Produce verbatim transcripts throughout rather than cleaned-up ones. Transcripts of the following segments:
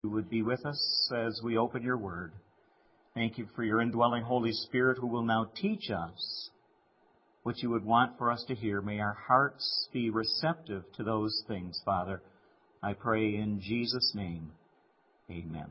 You would be with us as we open your word. Thank you for your indwelling Holy Spirit who will now teach us what you would want for us to hear. May our hearts be receptive to those things, Father. I pray in Jesus' name. Amen.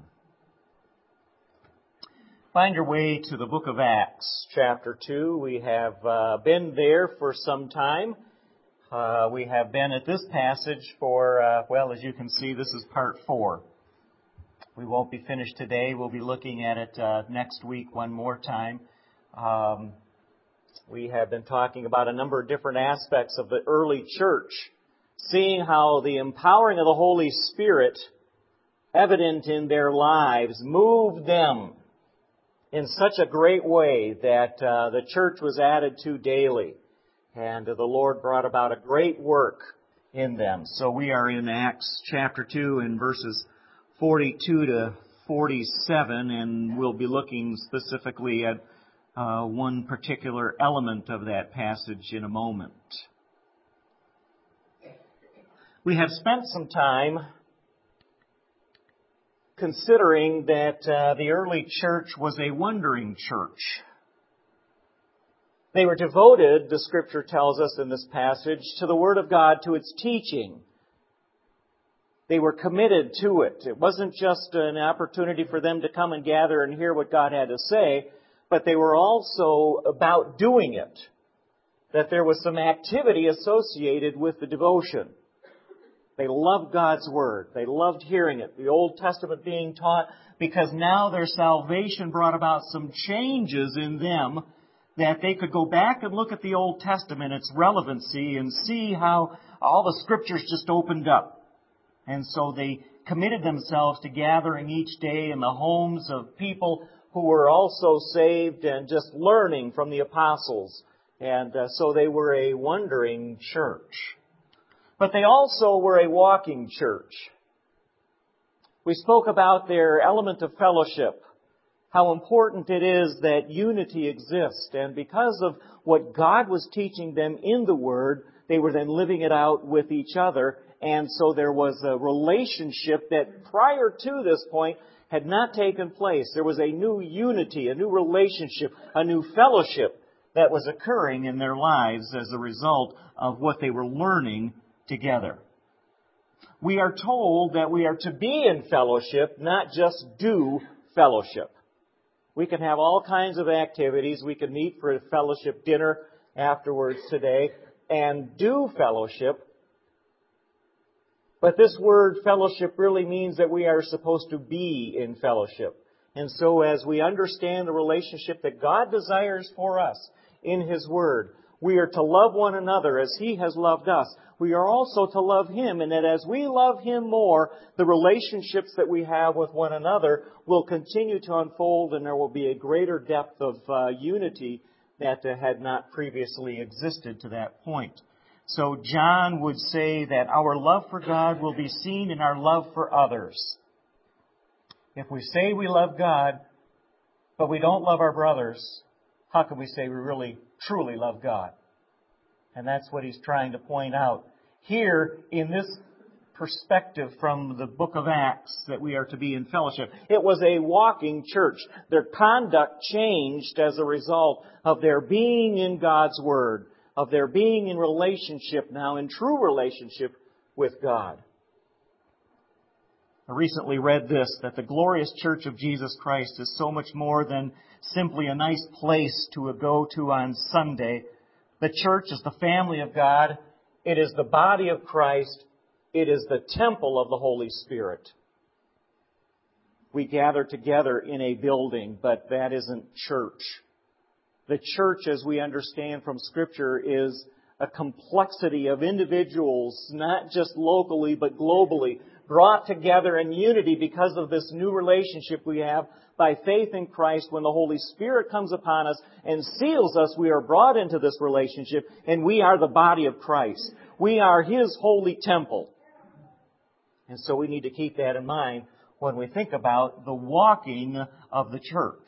Find your way to the book of Acts, chapter two. We have uh, been there for some time. Uh, we have been at this passage for, uh, well, as you can see, this is part four. We won't be finished today. We'll be looking at it uh, next week one more time. Um, we have been talking about a number of different aspects of the early church, seeing how the empowering of the Holy Spirit, evident in their lives, moved them in such a great way that uh, the church was added to daily. And uh, the Lord brought about a great work in them. So we are in Acts chapter two in verses forty-two to forty-seven, and we'll be looking specifically at uh, one particular element of that passage in a moment. We have spent some time considering that uh, the early church was a wandering church. They were devoted, the Scripture tells us in this passage, to the Word of God, to its teaching. They were committed to it. It wasn't just an opportunity for them to come and gather and hear what God had to say, but they were also about doing it. That there was some activity associated with the devotion. They loved God's Word. They loved hearing it. The Old Testament being taught, because now their salvation brought about some changes in them, that they could go back and look at the Old Testament, its relevancy, and see how all the Scriptures just opened up. And so they committed themselves to gathering each day in the homes of people who were also saved and just learning from the apostles. And uh, so they were a wandering church. But they also were a walking church. We spoke about their element of fellowship, how important it is that unity exists. And because of what God was teaching them in the Word, they were then living it out with each other. And so there was a relationship that prior to this point had not taken place. There was a new unity, a new relationship, a new fellowship that was occurring in their lives as a result of what they were learning together. We are told that we are to be in fellowship, not just do fellowship. We can have all kinds of activities. We can meet for a fellowship dinner afterwards today and do fellowship. But this word fellowship really means that we are supposed to be in fellowship. And so as we understand the relationship that God desires for us in His Word, we are to love one another as He has loved us. We are also to love Him, and that as we love Him more, the relationships that we have with one another will continue to unfold, and there will be a greater depth of uh, unity that uh, had not previously existed to that point. So John would say that our love for God will be seen in our love for others. If we say we love God, but we don't love our brothers, how can we say we really, truly love God? And that's what he's trying to point out. Here, in this perspective from the book of Acts, that we are to be in fellowship. It was a walking church. Their conduct changed as a result of their being in God's Word, of their being in relationship now, in true relationship with God. I recently read this, that the glorious Church of Jesus Christ is so much more than simply a nice place to go to on Sunday. The church is the family of God. It is the body of Christ. It is the temple of the Holy Spirit. We gather together in a building, but that isn't church. The church, as we understand from Scripture, is a complexity of individuals, not just locally, but globally, brought together in unity because of this new relationship we have by faith in Christ. When the Holy Spirit comes upon us and seals us, we are brought into this relationship, and we are the body of Christ. We are His holy temple. And so we need to keep that in mind when we think about the walking of the church.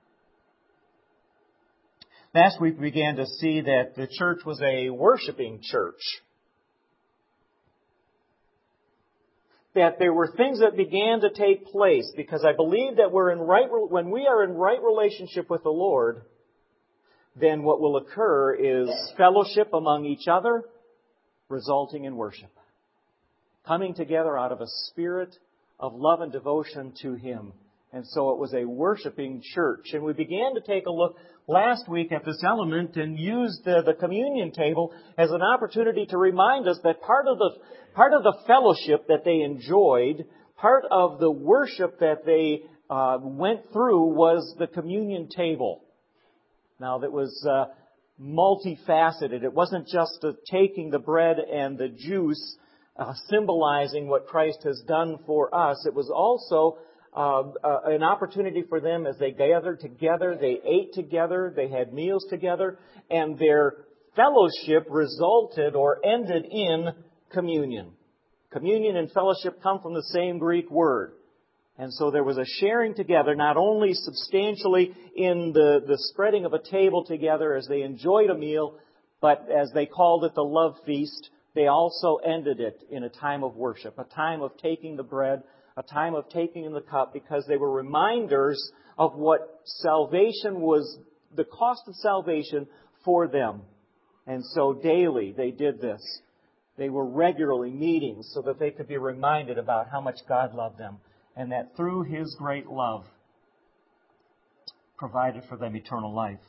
Last week we began to see that the church was a worshiping church. that there were things that began to take place, because I believe that we're in right, when we are in right relationship with the Lord, then what will occur is fellowship among each other, resulting in worship. Coming together out of a spirit of love and devotion to Him. And so it was a worshiping church. And we began to take a look last week at this element and used the, the communion table as an opportunity to remind us that part of the part of the fellowship that they enjoyed, part of the worship that they uh, went through was the communion table. Now, that was uh, multifaceted. It wasn't just uh, taking the bread and the juice, uh, symbolizing what Christ has done for us. It was also uh, uh, an opportunity for them as they gathered together, they ate together, they had meals together, and their fellowship resulted or ended in communion. Communion and fellowship come from the same Greek word. And so there was a sharing together, not only substantially in the, the spreading of a table together as they enjoyed a meal, but as they called it the love feast, they also ended it in a time of worship, a time of taking the bread, a time of taking in the cup, because they were reminders of what salvation was, the cost of salvation for them. And so daily they did this. They were regularly meeting so that they could be reminded about how much God loved them, and that through His great love provided for them eternal life.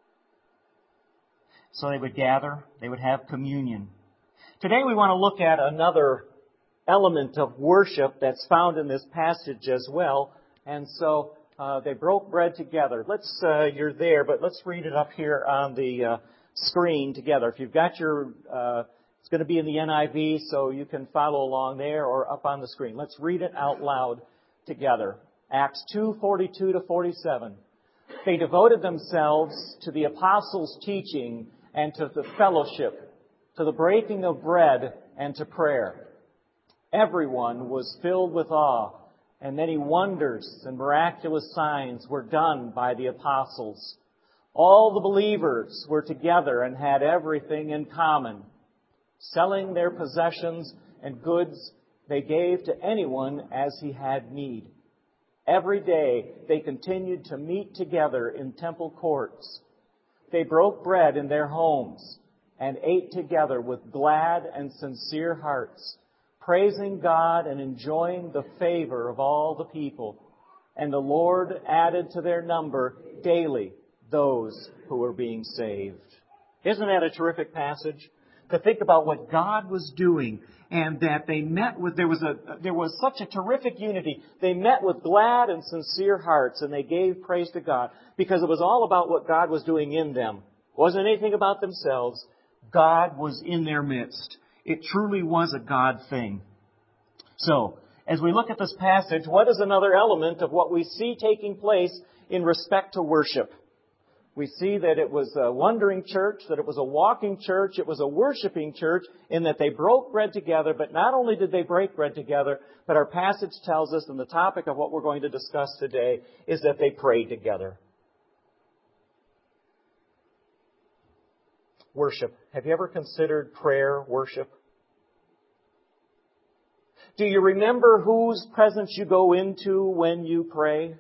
So they would gather, they would have communion. Today we want to look at another element of worship that's found in this passage as well. And so uh, they broke bread together. Let's, uh, you're there, but let's read it up here on the uh, screen together. If you've got your, uh, it's going to be in the N I V, so you can follow along there or up on the screen. Let's read it out loud together. Acts two, forty-two to forty-seven. They devoted themselves to the apostles' teaching and to the fellowship, to the breaking of bread and to prayer. Everyone was filled with awe, and many wonders and miraculous signs were done by the apostles. All the believers were together and had everything in common. Selling their possessions and goods, they gave to anyone as he had need. Every day they continued to meet together in temple courts. They broke bread in their homes and ate together with glad and sincere hearts, praising God and enjoying the favor of all the people. And the Lord added to their number daily those who were being saved. Isn't that a terrific passage? To think about what God was doing, and that they met with, there was a, there was such a terrific unity. They met with glad and sincere hearts, and they gave praise to God, because it was all about what God was doing in them. It wasn't anything about themselves. God was in their midst. It truly was a God thing. So, as we look at this passage, what is another element of what we see taking place in respect to worship? We see that it was a wandering church, that it was a walking church, it was a worshiping church, in that they broke bread together. But not only did they break bread together, but our passage tells us, and the topic of what we're going to discuss today, is that they prayed together. Worship. Have you ever considered prayer worship? Do you remember whose presence you go into when you pray?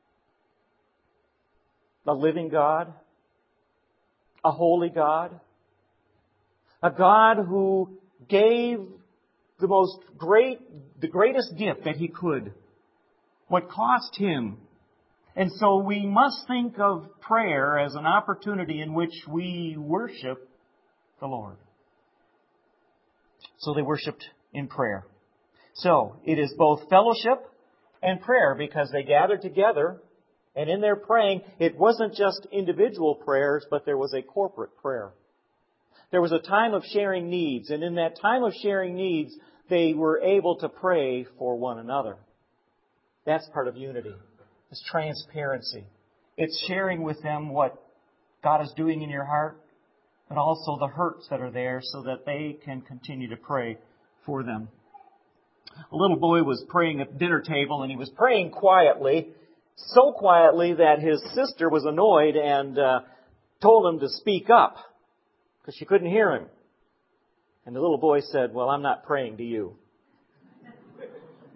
A living God, a holy God, a God who gave the most great, the greatest gift that He could, what cost Him. And so we must think of prayer as an opportunity in which we worship the Lord. So they worshiped in prayer. So it is both fellowship and prayer, because they gathered together. And in their praying, it wasn't just individual prayers, but there was a corporate prayer. There was a time of sharing needs, and in that time of sharing needs, they were able to pray for one another. That's part of unity. It's transparency. It's sharing with them what God is doing in your heart, but also the hurts that are there so that they can continue to pray for them. A little boy was praying at the dinner table, and he was praying quietly. So quietly that his sister was annoyed and uh, told him to speak up, because she couldn't hear him. And the little boy said, "Well, I'm not praying to you."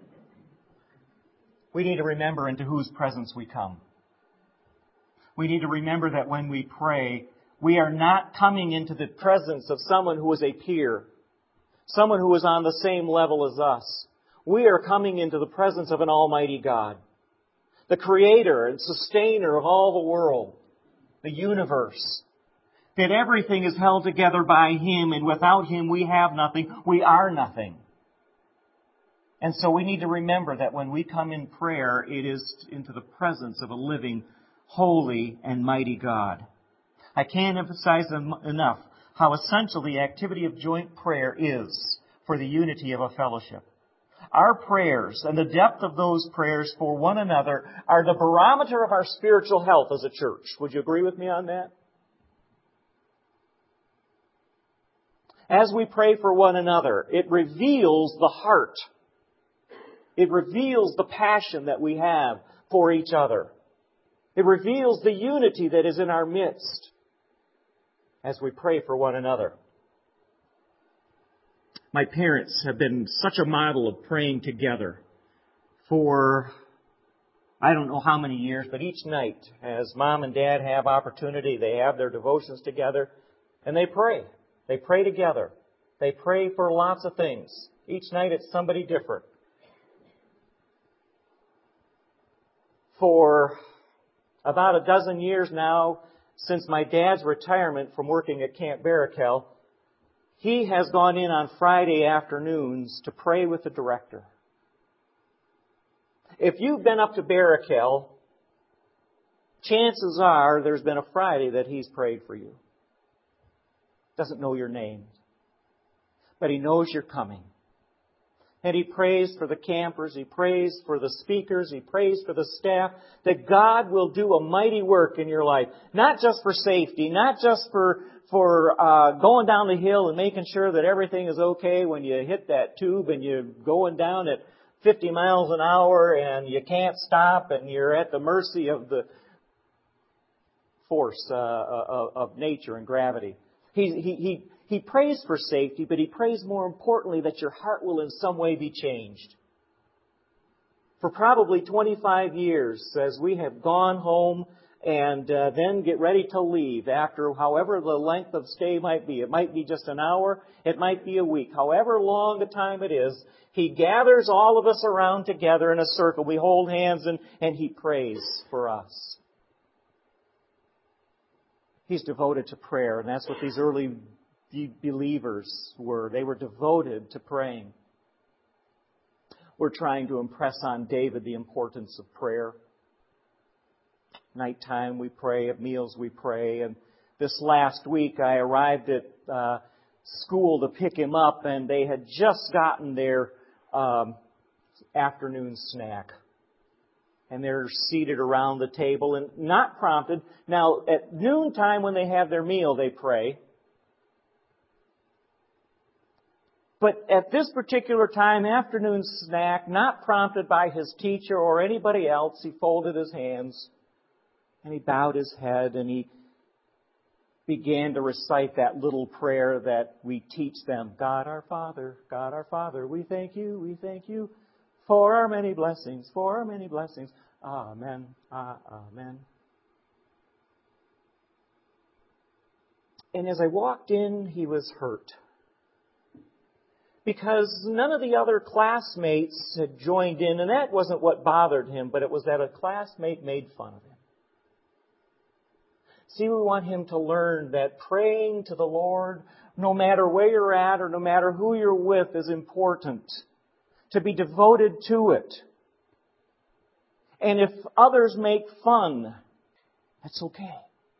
we need to remember into whose presence we come. We need to remember that when we pray, we are not coming into the presence of someone who is a peer, someone who is on the same level as us. We are coming into the presence of an almighty God, the creator and sustainer of all the world, the universe, that everything is held together by Him, and without Him we have nothing, we are nothing. And so we need to remember that when we come in prayer, it is into the presence of a living, holy, and mighty God. I can't emphasize enough how essential the activity of joint prayer is for the unity of a fellowship. Our prayers and the depth of those prayers for one another are the barometer of our spiritual health as a church. Would you agree with me on that? As we pray for one another, it reveals the heart. It reveals the passion that we have for each other. It reveals the unity that is in our midst as we pray for one another. My parents have been such a model of praying together for I don't know how many years, but each night as Mom and Dad have opportunity, they have their devotions together and they pray. They pray together. They pray for lots of things. Each night it's somebody different. For about a dozen years now, since my dad's retirement from working at Camp Barakel, he has gone in on Friday afternoons to pray with the director. If you've been up to Barakel, chances are there's been a Friday that he's prayed for you. Doesn't know your name, but he knows you're coming. And he prays for the campers, he prays for the speakers, he prays for the staff, that God will do a mighty work in your life. Not just for safety, not just for for uh going down the hill and making sure that everything is okay when you hit that tube and you're going down at fifty miles an hour and you can't stop and you're at the mercy of the force uh, of, of nature and gravity. He, he, he, he prays for safety, but he prays more importantly that your heart will in some way be changed. For probably twenty-five years, as we have gone home and uh, then get ready to leave after however the length of stay might be. It might be just an hour. It might be a week. However long the time it is, he gathers all of us around together in a circle. We hold hands and, and he prays for us. He's devoted to prayer, and that's what these early believers were. They were devoted to praying. We're trying to impress on David the importance of prayer. Nighttime we pray, at meals we pray, and this last week I arrived at uh, school to pick him up, and they had just gotten their um, afternoon snack. And they're seated around the table and not prompted. Now, at noontime when they have their meal, they pray. But at this particular time, afternoon snack, not prompted by his teacher or anybody else, he folded his hands and he bowed his head and he began to recite that little prayer that we teach them. God our Father, God our Father, we thank you, we thank you for our many blessings, for our many blessings. Amen, ah, amen. And as I walked in, he was hurt. Because none of the other classmates had joined in, and that wasn't what bothered him, but it was that a classmate made fun of him. See, we want him to learn that praying to the Lord, no matter where you're at or no matter who you're with, is important. To be devoted to it. And if others make fun, that's okay.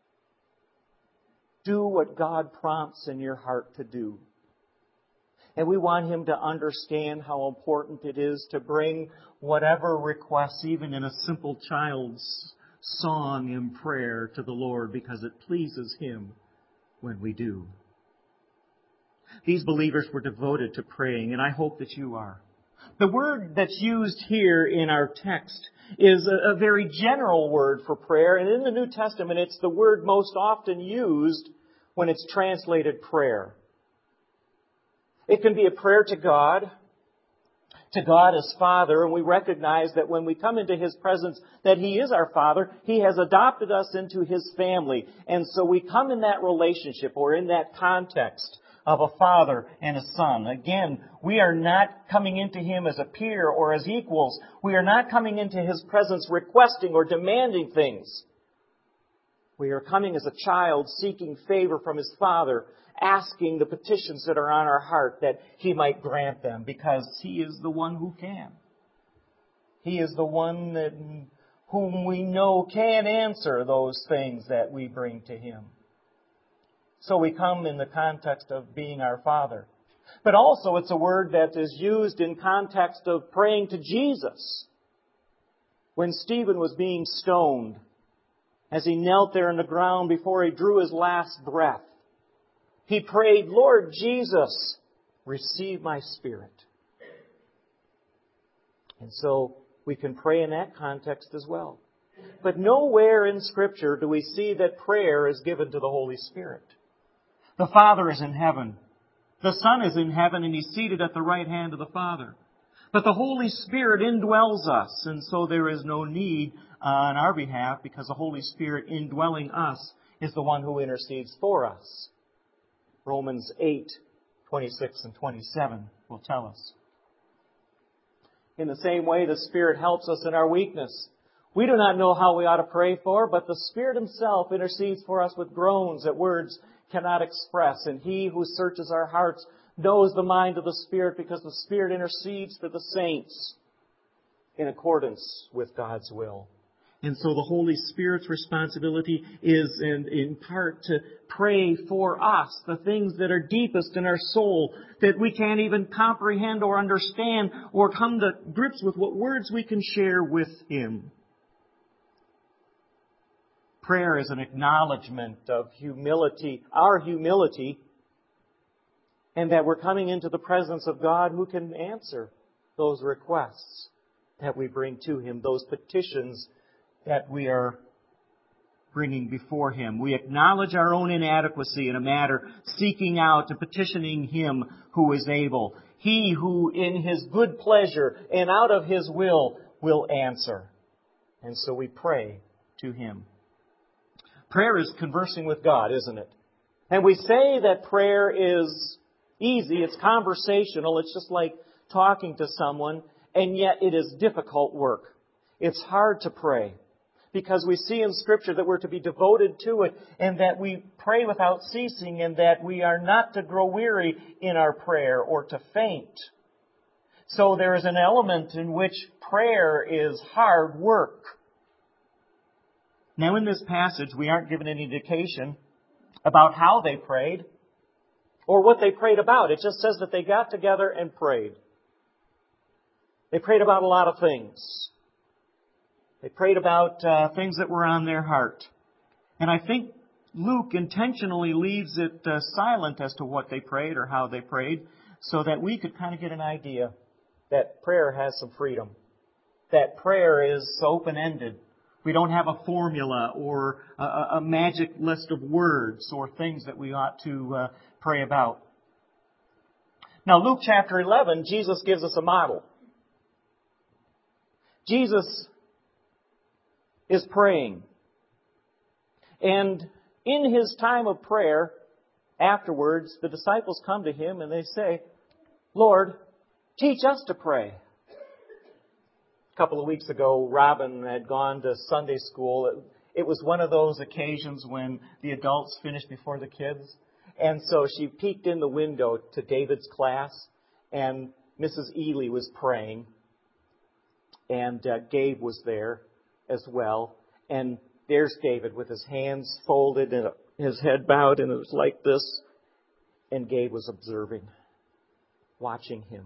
Do what God prompts in your heart to do. And we want him to understand how important it is to bring whatever requests, even in a simple child's song and prayer, to the Lord, because it pleases Him when we do. These believers were devoted to praying, and I hope that you are. The word that's used here in our text is a, a very general word for prayer, and in the New Testament it's the word most often used when it's translated prayer. It can be a prayer to God. to God as Father, and we recognize that when we come into His presence, that He is our Father. He has adopted us into His family. And so we come in that relationship, or in that context of a father and a son. Again, we are not coming into Him as a peer or as equals. We are not coming into His presence requesting or demanding things. We are coming as a child seeking favor from His Father, asking the petitions that are on our heart that He might grant them, because He is the one who can. He is the one that, whom we know can answer those things that we bring to Him. So we come in the context of being our Father. But also it's a word that is used in context of praying to Jesus. When Stephen was being stoned, as he knelt there on the ground before he drew his last breath, he prayed, "Lord Jesus, receive my spirit." And so we can pray in that context as well. But nowhere in Scripture do we see that prayer is given to the Holy Spirit. The Father is in heaven. The Son is in heaven, and He's seated at the right hand of the Father. But the Holy Spirit indwells us, and so there is no need on our behalf, because the Holy Spirit indwelling us is the one who intercedes for us. Romans eight, twenty-six and twenty-seven will tell us. In the same way, the Spirit helps us in our weakness. We do not know how we ought to pray for, but the Spirit Himself intercedes for us with groans that words cannot express. And He who searches our hearts knows the mind of the Spirit, because the Spirit intercedes for the saints in accordance with God's will. And so the Holy Spirit's responsibility is in, in part to pray for us the things that are deepest in our soul, that we can't even comprehend or understand or come to grips with what words we can share with Him. Prayer is an acknowledgement of humility, our humility, and that we're coming into the presence of God who can answer those requests that we bring to Him, those petitions that we are bringing before Him. We acknowledge our own inadequacy in a matter, seeking out and petitioning Him who is able. He who in His good pleasure and out of His will will answer. And so we pray to Him. Prayer is conversing with God, isn't it? And we say that prayer is easy, it's conversational, it's just like talking to someone, and yet it is difficult work. It's hard to pray, because we see in Scripture that we're to be devoted to it, and that we pray without ceasing, and that we are not to grow weary in our prayer or to faint. So there is an element in which prayer is hard work. Now in this passage, we aren't given any indication about how they prayed or what they prayed about. It just says that they got together and prayed. They prayed about a lot of things. They prayed about uh, things that were on their heart. And I think Luke intentionally leaves it uh, silent as to what they prayed or how they prayed, so that we could kind of get an idea that prayer has some freedom. That prayer is open-ended. We don't have a formula or a, a magic list of words or things that we ought to uh, pray about. Now, Luke chapter eleven, Jesus gives us a model. Jesus is praying. And in His time of prayer, afterwards, the disciples come to Him and they say, "Lord, teach us to pray." A couple of weeks ago, Robin had gone to Sunday school. It, it was one of those occasions when the adults finished before the kids. And so she peeked in the window to David's class, and Missus Ely was praying. And uh, Gabe was there as well. And there's David with his hands folded and his head bowed, and it was like this. And Gabe was observing, watching him.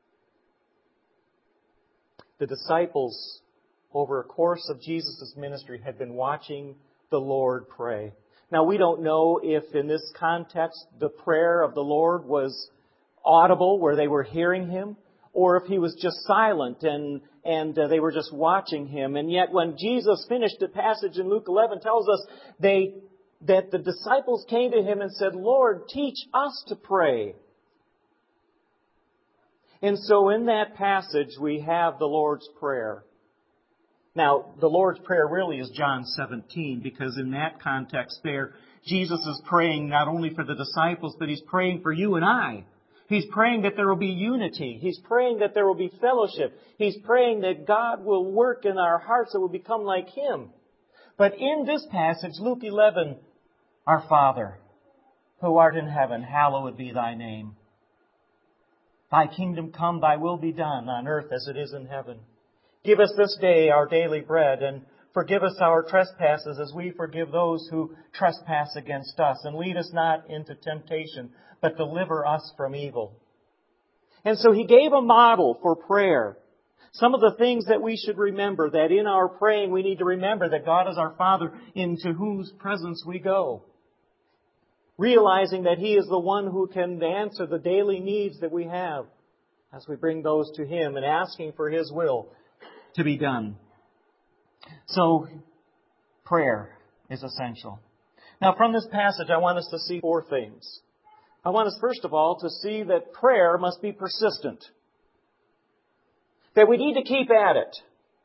The disciples, over a course of Jesus' ministry, had been watching the Lord pray. Now, we don't know if in this context the prayer of the Lord was audible, where they were hearing Him, or if He was just silent and, and uh, they were just watching Him. And yet when Jesus finished, the passage in Luke eleven tells us they that the disciples came to Him and said, "Lord, teach us to pray." And so in that passage, we have the Lord's Prayer. Now, the Lord's Prayer really is John seventeen, because in that context there, Jesus is praying not only for the disciples, but He's praying for you and I. He's praying that there will be unity. He's praying that there will be fellowship. He's praying that God will work in our hearts that will become like Him. But in this passage, Luke eleven, Our Father, who art in heaven, hallowed be Thy name. Thy kingdom come, Thy will be done on earth as it is in heaven. Give us this day our daily bread, and forgive us our trespasses as we forgive those who trespass against us. And lead us not into temptation, but deliver us from evil. And so He gave a model for prayer. Some of the things that we should remember, that in our praying we need to remember that God is our Father into whose presence we go. Realizing that He is the one who can answer the daily needs that we have as we bring those to Him, and asking for His will to be done. So, prayer is essential. Now, from this passage, I want us to see four things. I want us, first of all, to see that prayer must be persistent. That we need to keep at it.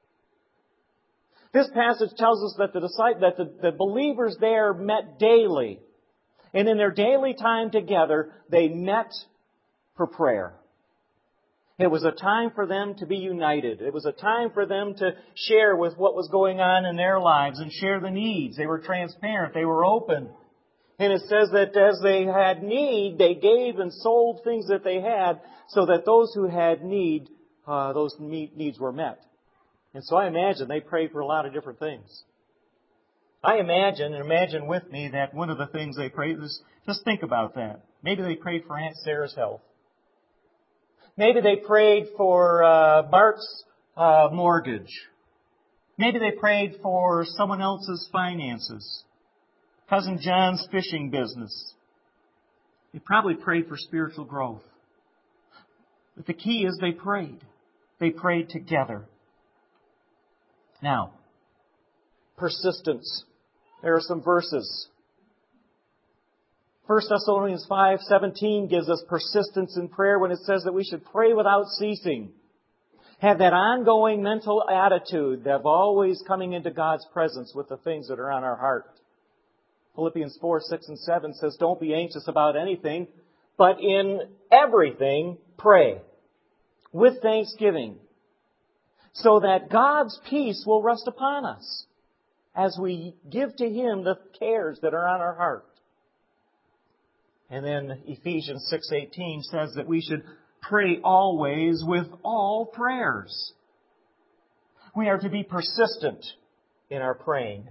This passage tells us that the disciples, that the, the believers there met daily. And in their daily time together, they met for prayer. It was a time for them to be united. It was a time for them to share with what was going on in their lives and share the needs. They were transparent. They were open. And it says that as they had need, they gave and sold things that they had so that those who had need, uh, those needs were met. And so I imagine they prayed for a lot of different things. I imagine, and imagine with me, that one of the things they prayed was, just think about that. Maybe they prayed for Aunt Sarah's health. Maybe they prayed for uh, Mark's uh, mortgage. Maybe they prayed for someone else's finances. Cousin John's fishing business. They probably prayed for spiritual growth. But the key is they prayed. They prayed together. Now, persistence. There are some verses. First Thessalonians five seventeen gives us persistence in prayer when it says that we should pray without ceasing. Have that ongoing mental attitude of always coming into God's presence with the things that are on our heart. Philippians four, six, and seven says, don't be anxious about anything, but in everything pray with thanksgiving, so that God's peace will rest upon us as we give to Him the cares that are on our heart. And then Ephesians six eighteen says that we should pray always with all prayers. We are to be persistent in our praying.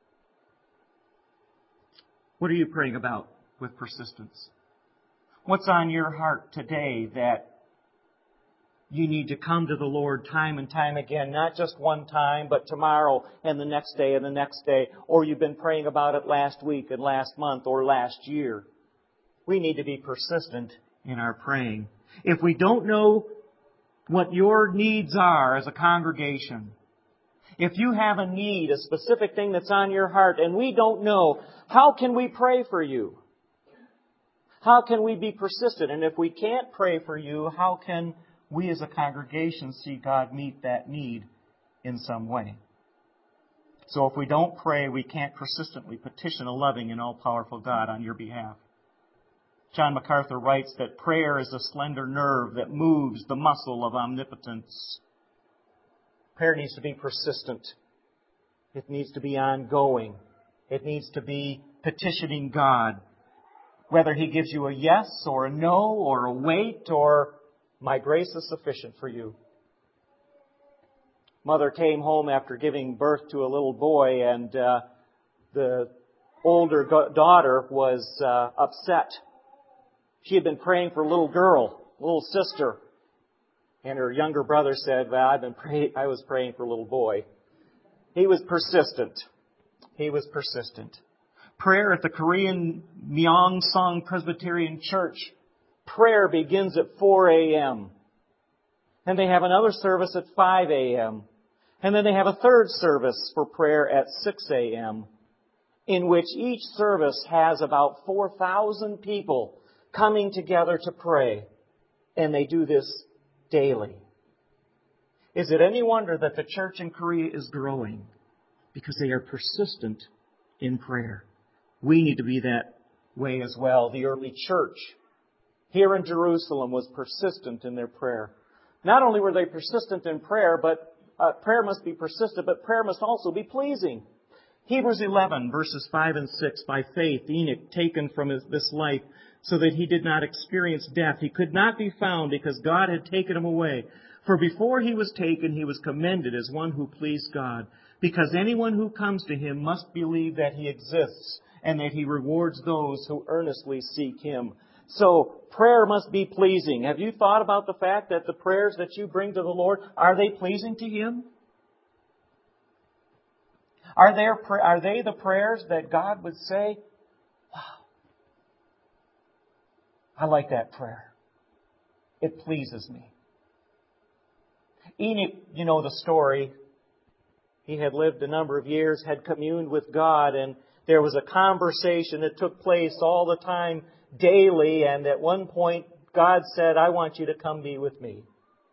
What are you praying about with persistence? What's on your heart today that you need to come to the Lord time and time again? Not just one time, but tomorrow and the next day and the next day. Or you've been praying about it last week and last month or last year. We need to be persistent in our praying. If we don't know what your needs are as a congregation, if you have a need, a specific thing that's on your heart, and we don't know, how can we pray for you? How can we be persistent? And if we can't pray for you, how can we as a congregation see God meet that need in some way? So if we don't pray, we can't persistently petition a loving and all-powerful God on your behalf. John MacArthur writes that prayer is a slender nerve that moves the muscle of omnipotence. Prayer needs to be persistent. It needs to be ongoing. It needs to be petitioning God. Whether He gives you a yes or a no or a wait or my grace is sufficient for you. Mother came home after giving birth to a little boy, and uh, the older go- daughter was uh, upset. She had been praying for a little girl, a little sister. And her younger brother said, well, I've been pray- I was praying for a little boy. He was persistent. He was persistent. Prayer at the Korean Myeongsong Presbyterian Church. Prayer begins at four a.m. And they have another service at five a.m. And then they have a third service for prayer at six a.m. in which each service has about four thousand people coming together to pray. And they do this daily. Is it any wonder that the church in Korea is growing? Because they are persistent in prayer. We need to be that way as well. The early church here in Jerusalem was persistent in their prayer. Not only were they persistent in prayer, but uh, prayer must be persistent, but prayer must also be pleasing. Hebrews eleven, verses five and six, by faith, Enoch, taken from his, this life, so that he did not experience death. He could not be found because God had taken him away. For before he was taken, he was commended as one who pleased God. Because anyone who comes to him must believe that he exists and that he rewards those who earnestly seek him. So, prayer must be pleasing. Have you thought about the fact that the prayers that you bring to the Lord, are they pleasing to Him? Are there, are they the prayers that God would say, wow, I like that prayer. It pleases me. Enoch, you know the story. He had lived a number of years, had communed with God, and there was a conversation that took place all the time, daily, and at one point God said, I want you to come be with me.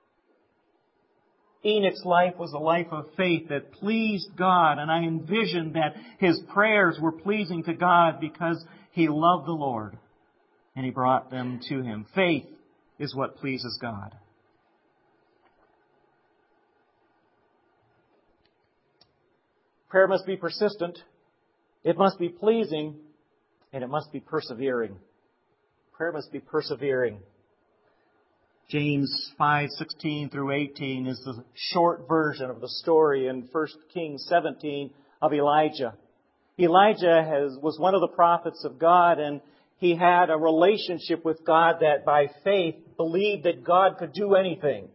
Enoch's life was a life of faith that pleased God, and I envisioned that his prayers were pleasing to God because he loved the Lord, and he brought them to Him. Faith is what pleases God. Prayer must be persistent, it must be pleasing, and it must be persevering. Prayer must be persevering. James five sixteen through eighteen is the short version of the story in First Kings seventeen of Elijah. Elijah has, was one of the prophets of God, and he had a relationship with God that by faith believed that God could do anything.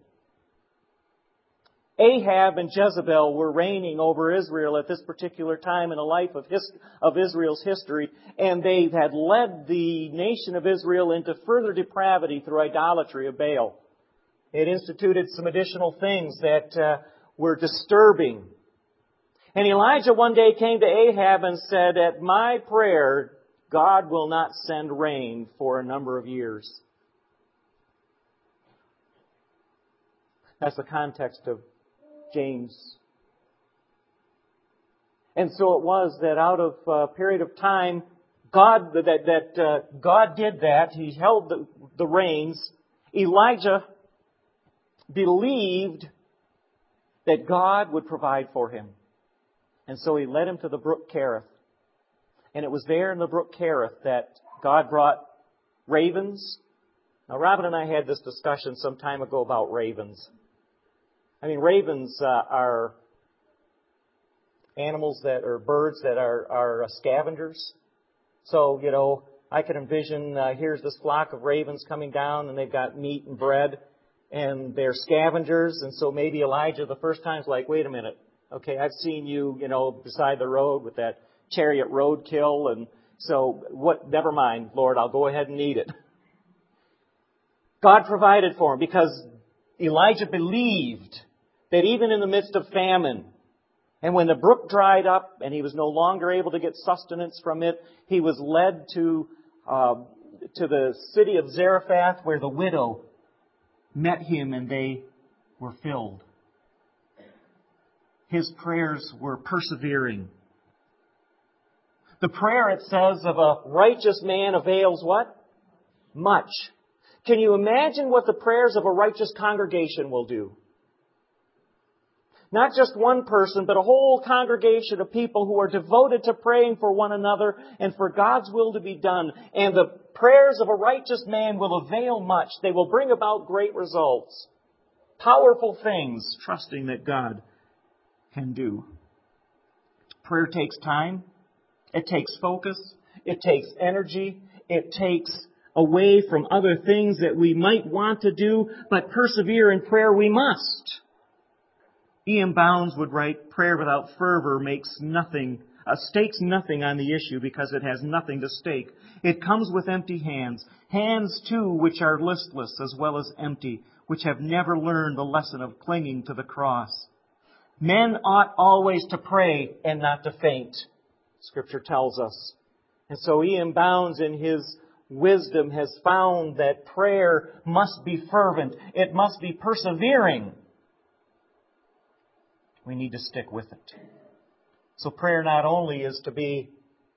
Ahab and Jezebel were reigning over Israel at this particular time in the life of, his, of Israel's history, and they had led the nation of Israel into further depravity through idolatry of Baal. They had instituted some additional things that uh, were disturbing. And Elijah one day came to Ahab and said, at my prayer, God will not send rain for a number of years. That's the context of James. And so it was that out of a period of time, God that that uh, God did that. He held the, the reins. Elijah believed that God would provide for him, and so he led him to the brook Kerith. And it was there in the brook Kerith that God brought ravens. Now, Robin and I had this discussion some time ago about ravens. I mean, ravens uh, are animals that are birds that are, are uh, scavengers. So, you know, I can envision uh, here's this flock of ravens coming down, and they've got meat and bread, and they're scavengers. And so maybe Elijah the first time's like, wait a minute, okay, I've seen you, you know, beside the road with that chariot roadkill, and so what? Never mind, Lord, I'll go ahead and eat it. God provided for him because Elijah believed that even in the midst of famine, and when the brook dried up and he was no longer able to get sustenance from it, he was led to uh, to the city of Zarephath, where the widow met him and they were filled. His prayers were persevering. The prayer, it says, of a righteous man avails what? Much. Can you imagine what the prayers of a righteous congregation will do? Not just one person, but a whole congregation of people who are devoted to praying for one another and for God's will to be done. And the prayers of a righteous man will avail much. They will bring about great results. Powerful things, trusting that God can do. Prayer takes time. It takes focus. It takes energy. It takes away from other things that we might want to do, but persevere in prayer we must. E M Bounds would write, prayer without fervor makes nothing, uh, stakes nothing on the issue because it has nothing to stake. It comes with empty hands, hands too which are listless as well as empty, which have never learned the lesson of clinging to the cross. Men ought always to pray and not to faint, Scripture tells us. And so E M Bounds in his wisdom has found that prayer must be fervent. It must be persevering. We need to stick with it. So prayer not only is to be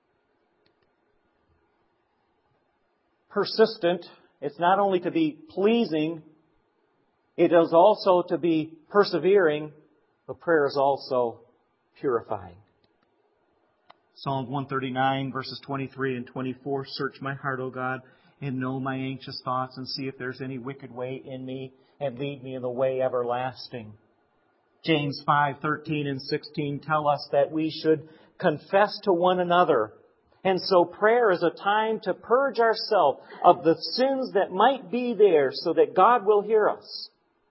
persistent, it's not only to be pleasing, it is also to be persevering, but prayer is also purifying. Psalm one thirty-nine, verses twenty-three and twenty-four, search my heart, O God, and know my anxious thoughts, and see if there's any wicked way in me, and lead me in the way everlasting. James five thirteen and sixteen tell us that we should confess to one another. And so prayer is a time to purge ourselves of the sins that might be there so that God will hear us.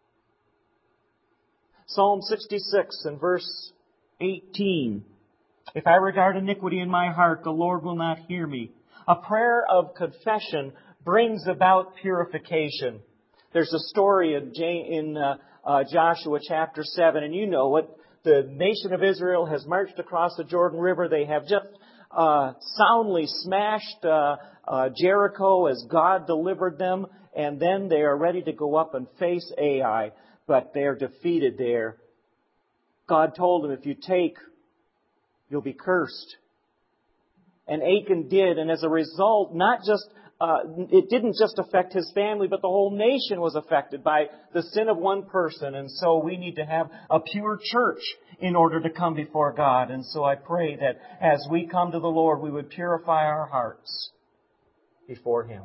Psalm sixty-six and verse eighteen. If I regard iniquity in my heart, the Lord will not hear me. A prayer of confession brings about purification. There's a story in, in uh, uh, Joshua chapter seven, and you know it. The nation of Israel has marched across the Jordan River. They have just uh, soundly smashed uh, uh, Jericho as God delivered them, and then they are ready to go up and face Ai, but they are defeated there. God told them, if you take, you'll be cursed. And Achan did, and as a result, not just uh, it didn't just affect his family, but the whole nation was affected by the sin of one person. And so we need to have a pure church in order to come before God. And so I pray that as we come to the Lord, we would purify our hearts before Him.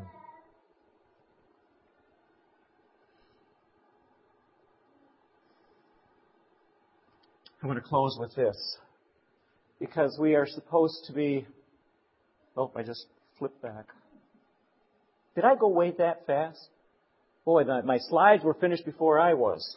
I want to close with this, because we are supposed to be... Oh, I just flipped back. Did I go way that fast? Boy, my slides were finished before I was.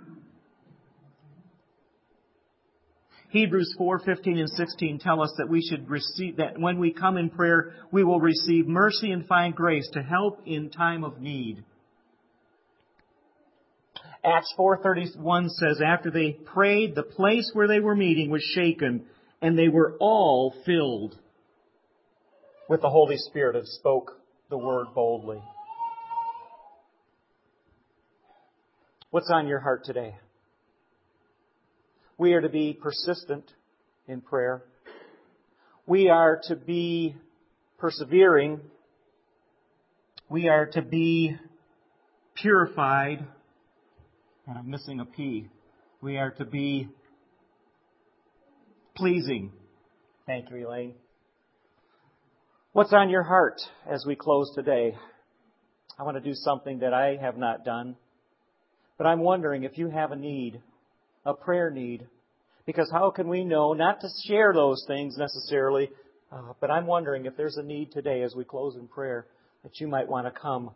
Hebrews four fifteen and sixteen tell us that we should receive, that when we come in prayer, we will receive mercy and find grace to help in time of need. Acts four thirty-one says, after they prayed, the place where they were meeting was shaken, and they were all filled with the Holy Spirit and spoke the word boldly. What's on your heart today? We are to be persistent in prayer. We are to be persevering. We are to be purified. And I'm missing a P. We are to be pleasing. Thank you, Elaine. What's on your heart as we close today? I want to do something that I have not done. But I'm wondering if you have a need, a prayer need. Because how can we know not to share those things necessarily, uh, but I'm wondering if there's a need today as we close in prayer that you might want to come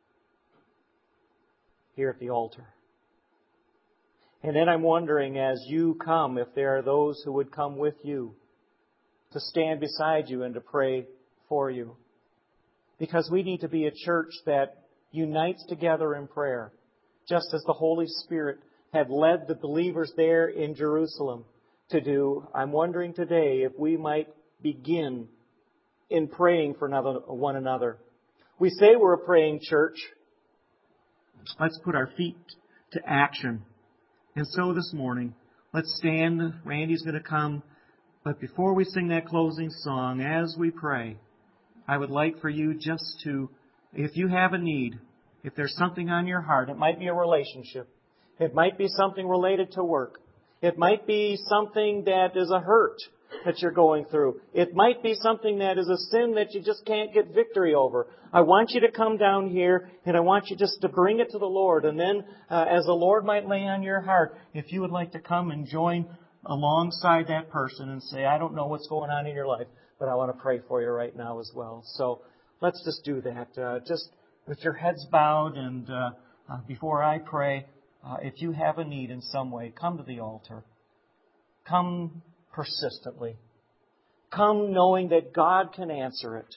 here at the altar. And then I'm wondering as you come if there are those who would come with you to stand beside you and to pray for you. Because we need to be a church that unites together in prayer, just as the Holy Spirit had led the believers there in Jerusalem to do. I'm wondering today if we might begin in praying for another, one another. We say we're a praying church. Let's put our feet to action. And so this morning, let's stand. Randy's going to come. But before we sing that closing song, as we pray, I would like for you just to, if you have a need, if there's something on your heart, it might be a relationship. It might be something related to work. It might be something that is a hurt that you're going through. It might be something that is a sin that you just can't get victory over. I want you to come down here and I want you just to bring it to the Lord. And then uh, as the Lord might lay on your heart, if you would like to come and join alongside that person and say, I don't know what's going on in your life, but I want to pray for you right now as well. So let's just do that. Uh, just with your heads bowed and uh, uh, before I pray, uh, if you have a need in some way, come to the altar. Come persistently. Come knowing that God can answer it.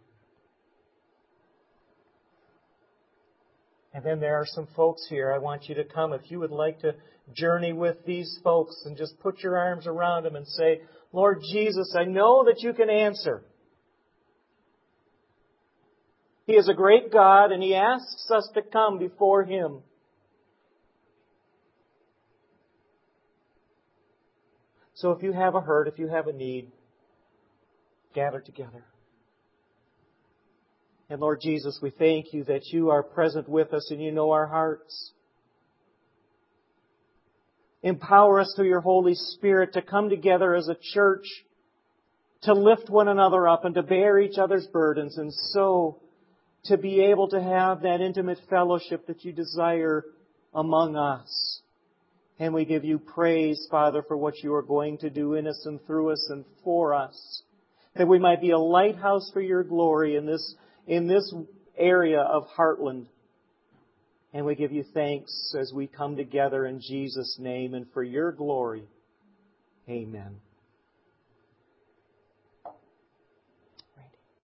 And then there are some folks here. I want you to come. If you would like to journey with these folks and just put your arms around them and say, Lord Jesus, I know that you can answer. He is a great God, and He asks us to come before Him. So if you have a hurt, if you have a need, gather together. And Lord Jesus, we thank You that You are present with us and You know our hearts. Empower us through Your Holy Spirit to come together as a church, to lift one another up and to bear each other's burdens, and so to be able to have that intimate fellowship that You desire among us. And we give You praise, Father, for what You are going to do in us and through us and for us, that we might be a lighthouse for Your glory in this, in this area of Heartland. And we give You thanks as we come together in Jesus' name and for Your glory. Amen.